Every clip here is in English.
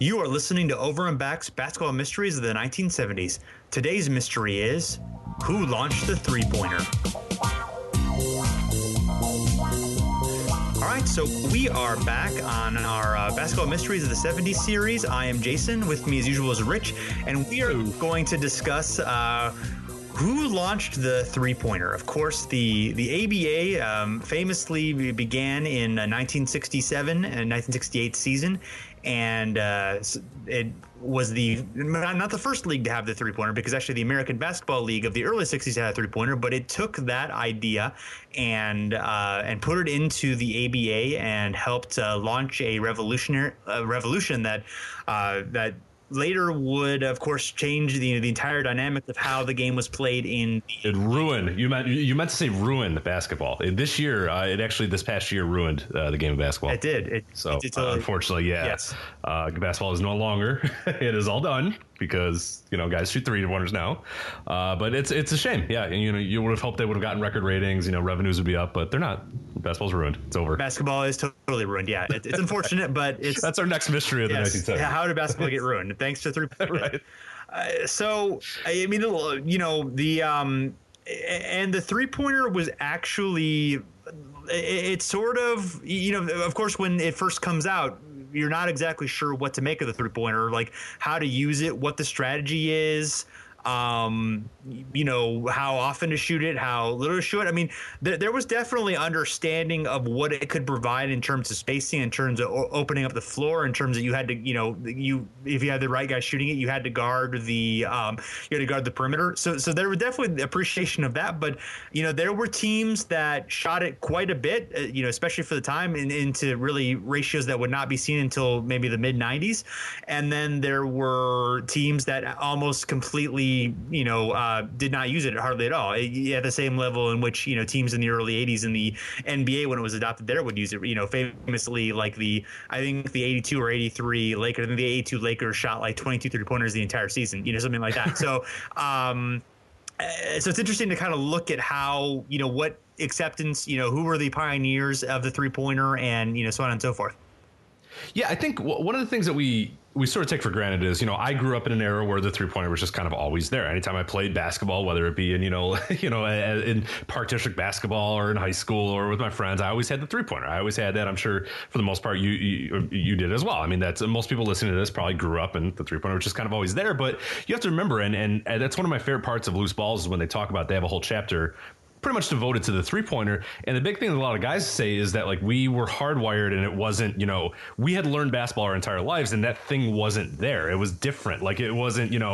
You are listening to Over and Back's Basketball Mysteries of the 1970s. Today's mystery is, who launched the three-pointer? All right, so we are back on our Basketball Mysteries of the 70s series. I am Jason. With me, as usual, is Rich, and we are going to discuss who launched the three-pointer. Of course, the ABA famously began in 1967 and 1968 season, and it was not the first league to have the three-pointer, because actually the American Basketball League of the early 60s had a three-pointer, but it took that idea and put it into the ABA and helped launch a revolution that later would, of course, change the entire dynamic of how the game was played in. It ruined. You meant to say ruined basketball. This year, this past year ruined the game of basketball. It did. Unfortunately, yeah. Yes. Basketball is no longer. It is all done because guys shoot three-pointers now. But it's a shame. Yeah, you would have hoped they would have gotten record ratings. Revenues would be up, but they're not. Basketball's ruined. It's over. Basketball is totally ruined. Yeah, it's unfortunate, but that's our next mystery of the 1970s. How did basketball get ruined? Thanks to three-pointers. Right. So I mean, and the three-pointer was actually, it's sort of, of course, when it first comes out, you're not exactly sure what to make of the three-pointer, like how to use it, what the strategy is, how often to shoot it, how little to shoot it. I mean, there was definitely understanding of what it could provide in terms of spacing, in terms of opening up the floor, in terms of you had to, if you had the right guy shooting it, you had to guard the perimeter. So there was definitely the appreciation of that. But, there were teams that shot it quite a bit, especially for the time, into really ratios that would not be seen until maybe the mid 90s. And then there were teams that almost completely did not use it hardly at all, at the same level in which teams in the early 80s in the NBA, when it was adopted there, would use it. Famously, like I think the 82 or 83 Lakers, I think the 82 Lakers shot like 22 3-pointers the entire season, something like that. So so it's interesting to kind of look at how, what acceptance, who were the pioneers of the three-pointer, and so on and so forth. Yeah, I think one of the things that we sort of take for granted is, I grew up in an era where the three-pointer was just kind of always there. Anytime I played basketball, whether it be in, in Park District basketball or in high school or with my friends, I always had the three-pointer. I always had that. I'm sure for the most part you did as well. I mean, that's most people listening to this probably grew up and the three-pointer was just kind of always there. But you have to remember, and that's one of my favorite parts of Loose Balls is when they talk about, they have a whole chapter pretty much devoted to the three-pointer. And the big thing that a lot of guys say is that, like, we were hardwired and it wasn't, we had learned basketball our entire lives and that thing wasn't there. It was different. Like, it wasn't, we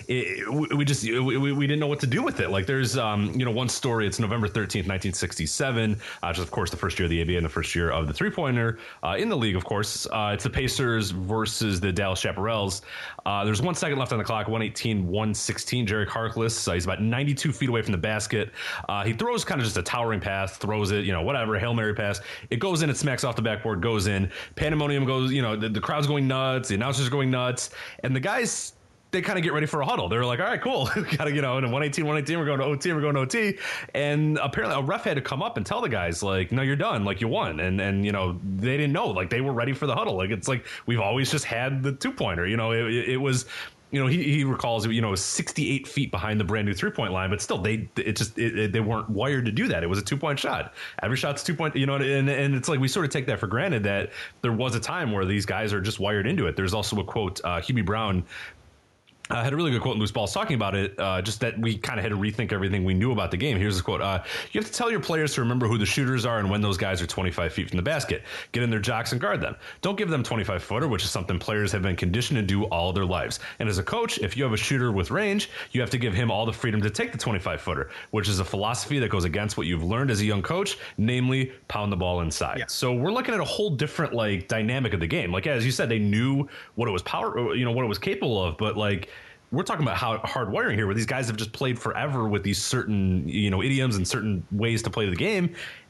didn't know what to do with it. Like, there's, one story, it's November 13th, 1967, which is, of course, the first year of the ABA and the first year of the three-pointer in the league, of course. It's the Pacers versus the Dallas Chaparrals. There's 1 second left on the clock, 1:18, Jerry Harkless. He's about 92 feet away from the basket. He throws kind of just a towering pass, throws it, whatever, Hail Mary pass. It goes in, it smacks off the backboard, goes in. Pandemonium goes, the crowd's going nuts, the announcers are going nuts, and the guys, they kind of get ready for a huddle. They're like, all right, cool. Got to, in a 118, we're going to OT, And apparently a ref had to come up and tell the guys, like, no, you're done. Like, you won. And they didn't know. Like, they were ready for the huddle. Like, it's like, we've always just had the two-pointer. It was... he recalls, it was 68 feet behind the brand new 3-point line, but still they weren't wired to do that. It was a 2-point shot. Every shot's 2-point, and it's like, we sort of take that for granted that there was a time where these guys are just wired into it. There's also a quote, Hubie Brown had a really good quote in Loose Balls talking about it, just that we kind of had to rethink everything we knew about the game. Here's the quote. You have to tell your players to remember who the shooters are and when those guys are 25 feet from the basket. Get in their jocks and guard them. Don't give them 25-footer, which is something players have been conditioned to do all their lives. And as a coach, if you have a shooter with range, you have to give him all the freedom to take the 25-footer, which is a philosophy that goes against what you've learned as a young coach, namely pound the ball inside. Yeah. So we're looking at a whole different, like, dynamic of the game. Like, as you said, they knew what it was what it was capable of, but, like, we're talking about how hard wiring here, where these guys have just played forever with these certain, idioms and certain ways to play the game.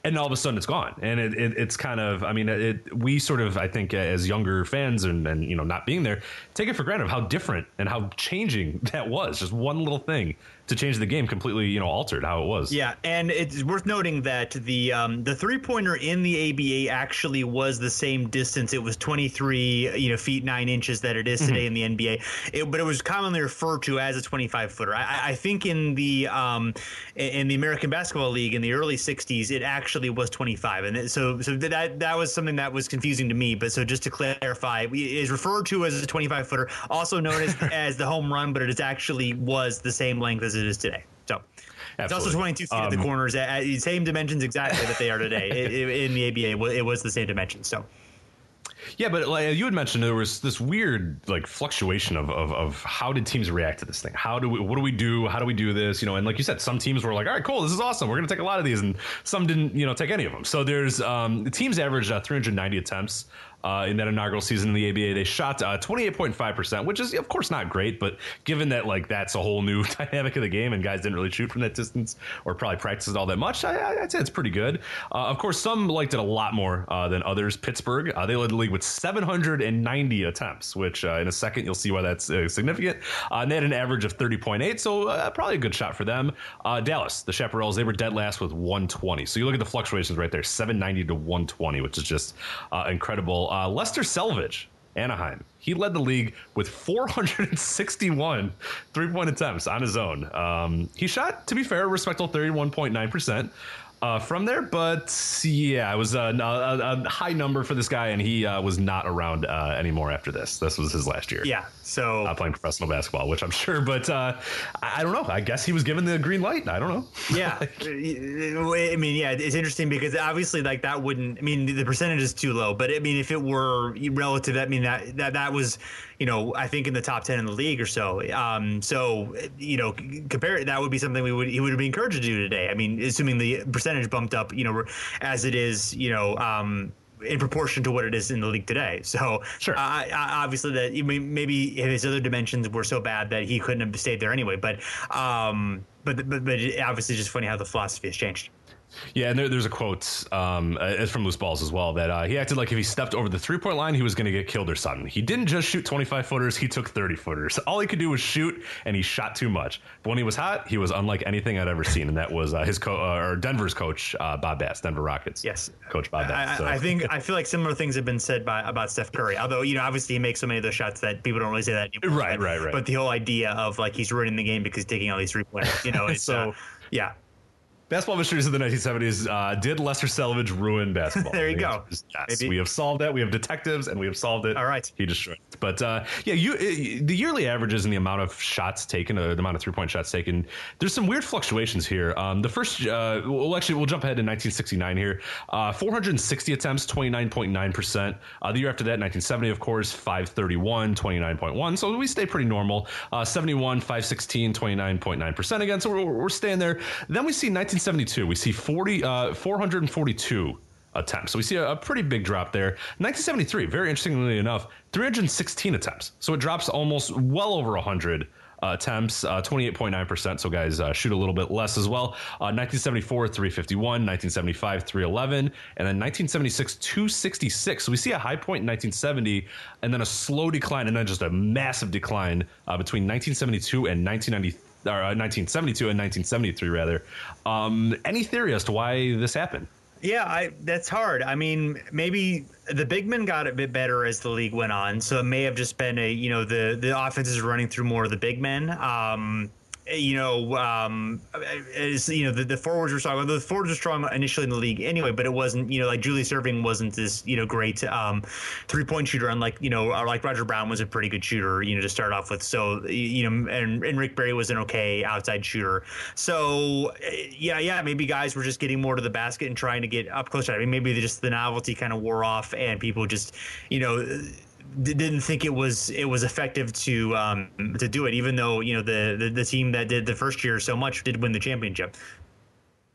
and all of a sudden it's gone. And it's kind of, I mean, we sort of, I think, as younger fans and not being there, take it for granted how different and how changing that was. Just one little thing to change the game completely, altered how it was. Yeah, and it's worth noting that the 3-pointer in the ABA actually was the same distance. It was 23 feet 9 inches that it is today in the NBA. But it was commonly referred to as a 25-footer. I think in the American Basketball League in the early 60s, it actually was 25, and so that was something that was confusing to me. But so just to clarify, it is referred to as a 25-footer, also known as the home run, but it is actually was the same length as it is today. So Absolutely. It's also 22 feet at the corners, same dimensions exactly that they are today. In the ABA, it was the same dimensions. So. Yeah, but like you had mentioned, there was this weird like fluctuation of how did teams react to this thing? What do we do? How do we do this? And like you said, some teams were like, all right, cool, this is awesome. We're going to take a lot of these, and some didn't, take any of them. So there's the teams averaged 390 attempts. In that inaugural season in the ABA, they shot 28.5%, which is, of course, not great. But given that, like, that's a whole new dynamic of the game and guys didn't really shoot from that distance or probably practice it all that much, I'd say it's pretty good. Of course, some liked it a lot more than others. Pittsburgh, they led the league with 790 attempts, which in a second you'll see why that's significant. And they had an average of 30.8, so probably a good shot for them. Dallas, the Chaparrals, they were dead last with 120. So you look at the fluctuations right there, 790 to 120, which is just incredible. Lester Selvage, Anaheim, he led the league with 461 3-point attempts on his own. He shot, to be fair, a respectable 31.9%. From there, but yeah, it was a high number for this guy, and he was not around anymore after this. This was his last year. Yeah, so playing professional basketball, which I'm sure, but I don't know. I guess he was given the green light. I don't know. Yeah, I mean, yeah, it's interesting because obviously, like that wouldn't. I mean, the percentage is too low, but I mean, if it were relative, I mean that was, I think in the top 10 in the league or so. Compare that would be something he would be encouraged to do today. I mean, assuming the percentage bumped up, as it is, in proportion to what it is in the league today. So sure. Obviously that maybe his other dimensions were so bad that he couldn't have stayed there anyway. But obviously just funny how the philosophy has changed. Yeah, and there's a quote from Loose Balls as well that he acted like if he stepped over the 3-point line, he was going to get killed or something. He didn't just shoot 25-footers, he took 30-footers. All he could do was shoot, and he shot too much. But when he was hot, he was unlike anything I'd ever seen, and that was his Denver's coach, Bob Bass, Denver Rockets. Yes, Coach Bob Bass. I feel like similar things have been said about Steph Curry. Although obviously he makes so many of those shots that people don't really say that anymore. Right. But the whole idea of like he's ruining the game because he's taking all these 3-pointers, so yeah. Basketball mysteries of the 1970s. Did Lester Selvage ruin basketball? There you go. Yes, maybe. We have solved that. We have detectives, and we have solved it. All right. He destroyed it. But the yearly averages and the amount of shots taken, the amount of 3-point shots taken, there's some weird fluctuations here. The first, we'll jump ahead to 1969 here. 460 attempts, 29.9%. The year after that, 1970, of course, 531, 29.1. So we stay pretty normal. 71, 516, 29.9% again. So we're staying there. Then we see 1972. We see 442 attempts. So we see a pretty big drop there. 1973, very interestingly enough, 316 attempts. So it drops almost well over 100 attempts, 28.9%. So guys shoot a little bit less as well. 1974, 351, 1975, 311, and then 1976, 266. So we see a high point in 1970 and then a slow decline and then just a massive decline between 1972 and 1972 and 1973 rather. Any theory as to why this happened? Yeah, that's hard. I mean, maybe the big men got a bit better as the league went on, so it may have just been the offense is running through more of the big men. The forwards were strong. The forwards were strong initially in the league anyway, but it wasn't, like Julius Erving wasn't this, great 3-point shooter, unlike, like Roger Brown was a pretty good shooter, to start off with. So, and Rick Barry was an okay outside shooter. So, maybe guys were just getting more to the basket and trying to get up closer. I mean, maybe just the novelty kind of wore off and people just, didn't think it was effective to do it, even though the team that did the first year so much did win the championship.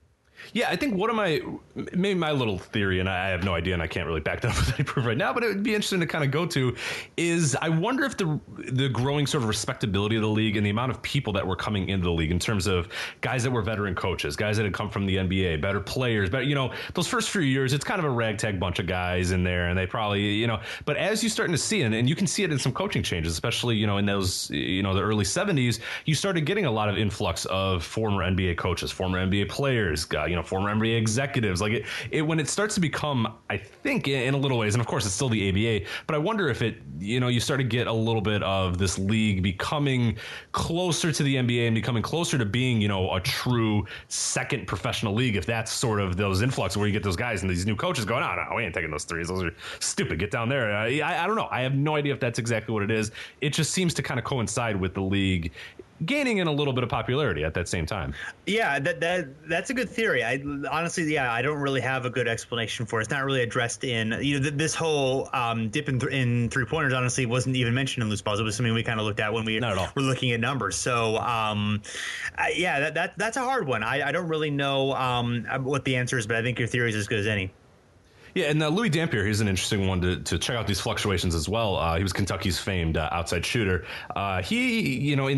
Yeah, I think maybe my little theory, and I have no idea, and I can't really back that up with any proof right now, but it would be interesting to kind of go to, is I wonder if the growing sort of respectability of the league and the amount of people that were coming into the league in terms of guys that were veteran coaches, guys that had come from the NBA, better players, but those first few years, it's kind of a ragtag bunch of guys in there, and they probably, but as you're starting to see, and you can see it in some coaching changes, especially, in those, the early 70s, you started getting a lot of influx of former NBA coaches, former NBA players, former NBA executives. Like when it starts to become, I think, in a little ways, and of course it's still the ABA, but I wonder if it, you start to get a little bit of this league becoming closer to the NBA and becoming closer to being, a true second professional league. If that's sort of those influx where you get those guys and these new coaches going, oh, no, we ain't taking those threes. Those are stupid. Get down there. I don't know. I have no idea if that's exactly what it is. It just seems to kind of coincide with the league gaining in a little bit of popularity at that same time. Yeah, that's a good theory. I honestly, I don't really have a good explanation for it. It's not really addressed in, this whole dip in 3-pointers, honestly, wasn't even mentioned in loose balls. It was something we kind of looked at when we were looking at numbers. So, that's a hard one. I don't really know what the answer is, but I think your theory is as good as any. Yeah, and Louis Dampier, he's an interesting one to check out these fluctuations as well. He was Kentucky's famed outside shooter. He, in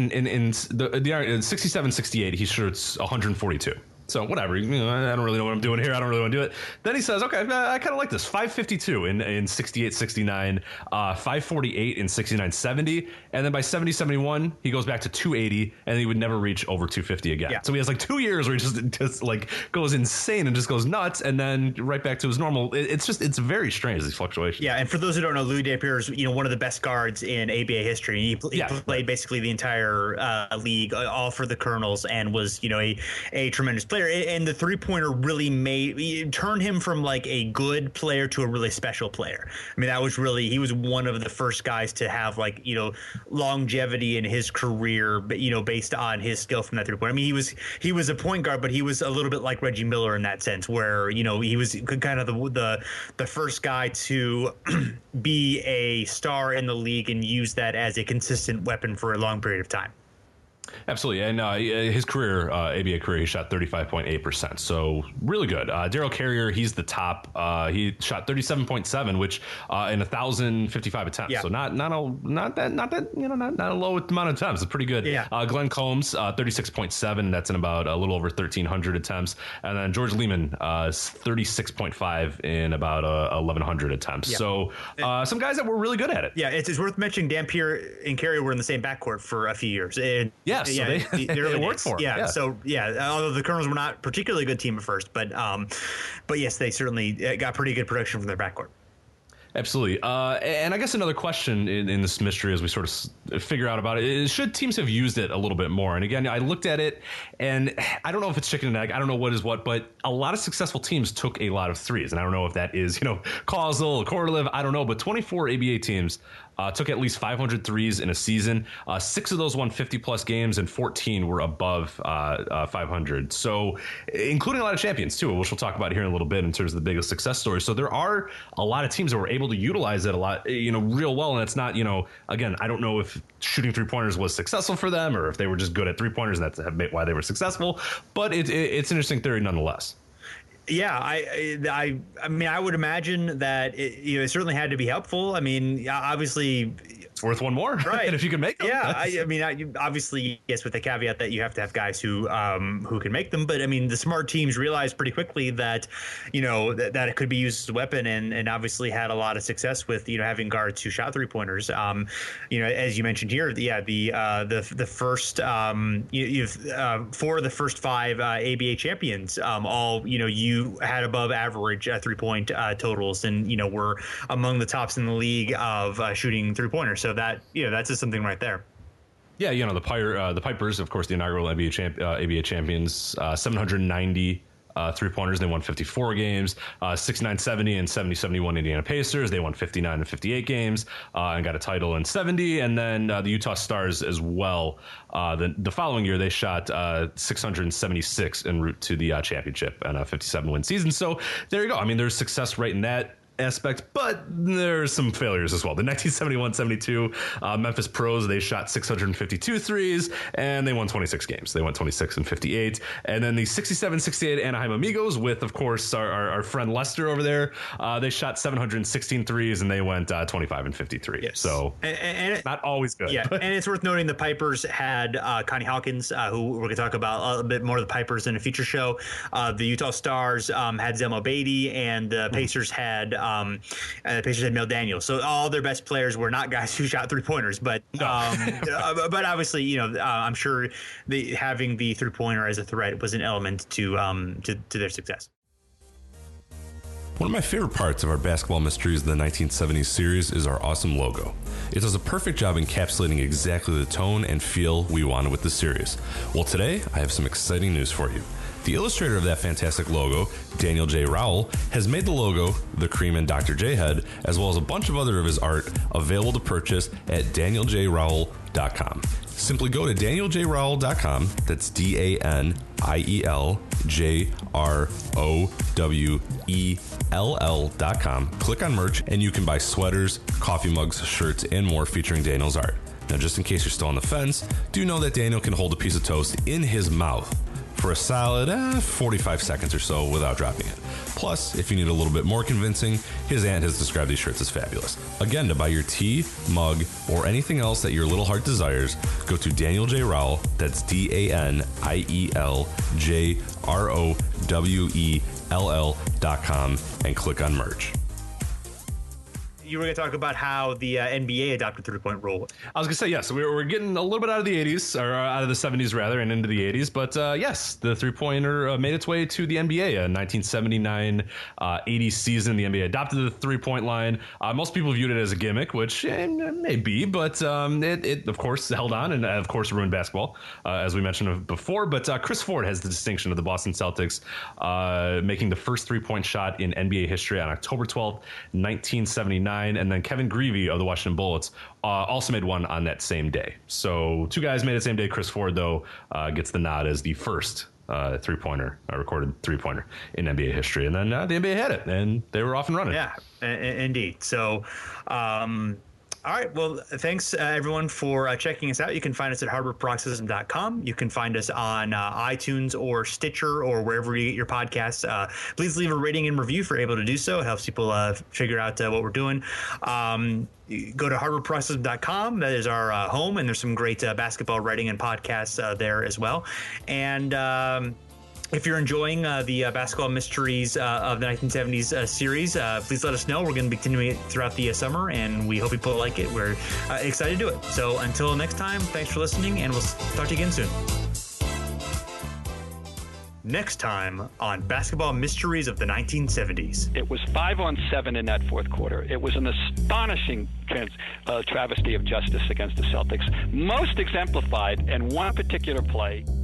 67-68, he shoots 142. So whatever, I don't really know what I'm doing here. I don't really want to do it. Then he says, okay, I kind of like this. 552 in 68-69, 548 in 69-70, and then by 70-71, he goes back to 280, and he would never reach over 250 again. Yeah. So he has like 2 years where he just like goes insane and just goes nuts, and then right back to his normal. It's very strange, these fluctuations. Yeah, and for those who don't know, Louis Dampier is one of the best guards in ABA history. He played basically the entire league, all for the Colonels, and was a tremendous player. And the 3-pointer really turned him from like a good player to a really special player. I mean, he was one of the first guys to have like, longevity in his career, based on his skill from that 3-pointer. I mean, he was a point guard, but he was a little bit like Reggie Miller in that sense, where, he was kind of the first guy to be a star in the league and use that as a consistent weapon for a long period of time. Absolutely. And his career, ABA career, he shot 35.8%. So really good. Daryl Carrier, he's the top. He shot 37.7, which in 1,055 attempts. Yeah. So not a low amount of attempts. It's pretty good. Yeah. Glenn Combs, 36.7. That's in about a little over 1,300 attempts. And then George Lehman, 36.5 in about 1,100 attempts. Yeah. So some guys that were really good at it. Yeah, it's worth mentioning Dampier and Carrier were in the same backcourt for a few years. Yeah, so they worked for him. Yeah, so although the Colonels were not a particularly good team at first, but yes, they certainly got pretty good production from their backcourt. Absolutely. And I guess another question in this mystery as we sort of figure out about it is, should teams have used it a little bit more? And again, I looked at it, and I don't know if it's chicken and egg. I don't know what is what, but a lot of successful teams took a lot of threes. And I don't know if that is, causal, correlative. I don't know. But 24 ABA teams took at least 500 threes in a season. 6 of those won 50-plus games, and 14 were above 500. So, including a lot of champions, too, which we'll talk about here in a little bit in terms of the biggest success stories. So, there are a lot of teams that were able to utilize it a lot, real well. And it's not, again, I don't know if shooting 3-pointers was successful for them or if they were just good at 3-pointers and that's why they were successful. But it's an interesting theory nonetheless. Yeah, I mean, I would imagine that it certainly had to be helpful. I mean, obviously, it's worth one more, right? And if you can make them, yeah. I mean, obviously, yes, with the caveat that you have to have guys who can make them. But I mean, the smart teams realized pretty quickly that that it could be used as a weapon, and obviously had a lot of success with having guards who shot 3-pointers. As you mentioned here, the first 4 of the first 5 ABA champions, all you had above average 3-point totals, and were among the tops in the league of shooting 3-pointers. So that that's just something right there. Yeah, the Pipers, of course, the inaugural ABA champions, 790 3-pointers. They won 54 games. 69-70 and 70-71 Indiana Pacers. They won 59 and 58 games and got a title in 70. And then the Utah Stars as well. The following year, they shot 676 en route to the championship and a 57-win season. So there you go. I mean, there's success right in that. aspect, but there's some failures as well. The 1971-72 Memphis Pros, they shot 652 threes, and they won 26 games. They went 26-58. And then the 67-68 Anaheim Amigos with, of course, our friend Lester over there, they shot 716 threes, and they went 25-53. Yes. So not always good. Yeah, and it's worth noting the Pipers had Connie Hawkins, who we're going to talk about a bit more of the Pipers in a future show. The Utah Stars had Zelmo Beatty, and the Pacers had Mel Daniels. So all their best players were not guys who shot 3-pointers, but but obviously, I'm sure having the 3-pointer as a threat was an element to their success. One of my favorite parts of our Basketball Mysteries of the 1970s series is our awesome logo. It does a perfect job encapsulating exactly the tone and feel we wanted with the series. Well, today I have some exciting news for you. The illustrator of that fantastic logo, Daniel J. Rowell, has made the logo, the Cream and Dr. J head, as well as a bunch of other of his art available to purchase at danieljrowell.com. Simply go to danieljrowell.com, that's DANIELJROWELL.com, click on merch, and you can buy sweaters, coffee mugs, shirts, and more featuring Daniel's art. Now, just in case you're still on the fence, do know that Daniel can hold a piece of toast in his mouth for a solid 45 seconds or so without dropping it. Plus, if you need a little bit more convincing, his aunt has described these shirts as fabulous. Again, to buy your tea, mug, or anything else that your little heart desires, go to Daniel J. Rowell, that's DANIELJROWELL.com, and click on merch. You were going to talk about how the NBA adopted 3-point rule. I was going to say, yes, we're getting a little bit out of the 80s, or out of the 70s, rather, and into the 80s. But yes, the 3-pointer made its way to the NBA. 1979-80 season, the NBA adopted the 3-point line. Most people viewed it as a gimmick, which may be, but it, of course, held on and, of course, ruined basketball, as we mentioned before. But Chris Ford has the distinction of the Boston Celtics making the first 3-point shot in NBA history on October 12th, 1979. And then Kevin Greavy of the Washington Bullets also made one on that same day. So two guys made it the same day. Chris Ford, though, gets the nod as the first recorded 3-pointer in NBA history. And then the NBA had it, and they were off and running. Yeah, indeed. So, all right. Well, thanks, everyone, for checking us out. You can find us at harborparoxysm.com. You can find us on iTunes or Stitcher or wherever you get your podcasts. Please leave a rating and review if you're able to do so. It helps people figure out what we're doing. You go to harborparoxysm.com. That is our home, and there's some great basketball writing and podcasts there as well. And if you're enjoying the Basketball Mysteries of the 1970s series, please let us know. We're going to be continuing it throughout the summer, and we hope people like it. We're excited to do it. So until next time, thanks for listening, and we'll talk to you again soon. Next time on Basketball Mysteries of the 1970s. It was 5-on-7 in that fourth quarter. It was an astonishing travesty of justice against the Celtics, most exemplified in one particular play.